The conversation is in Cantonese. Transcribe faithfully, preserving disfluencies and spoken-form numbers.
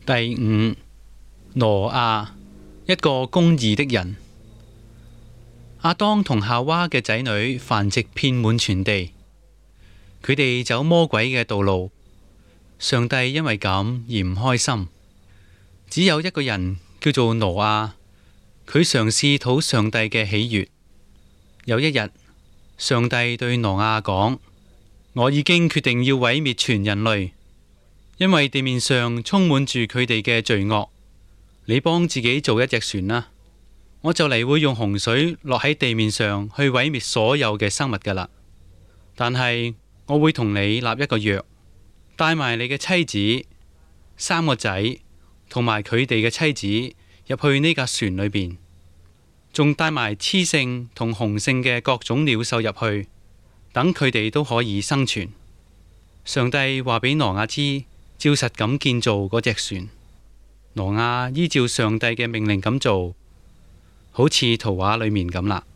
第五，挪亞，一個公義的人。亞當同夏娃嘅仔女繁殖遍滿全地，佢哋走魔鬼嘅道路，上帝因為咁而唔開心。只有一個人叫做挪亞，佢嘗試討上帝嘅喜悅。有一日，上帝對挪亞講：我已經決定要毀滅全人類，因為地面上充滿住佢哋嘅罪惡。你幫自己做一隻船啦，我就嚟會用洪水落喺地面上去毀滅所有嘅生物噶啦。但係我會同你立一個約，帶埋你嘅妻子、三個仔同埋佢哋嘅妻子入去呢架船裏邊，仲帶埋雌性同雄性嘅各種鳥獸入去，等佢哋都可以生存。上帝話俾挪亞知，照實咁建造嗰隻船。挪亞依照上帝嘅命令咁做，好似圖畫裏面咁啦。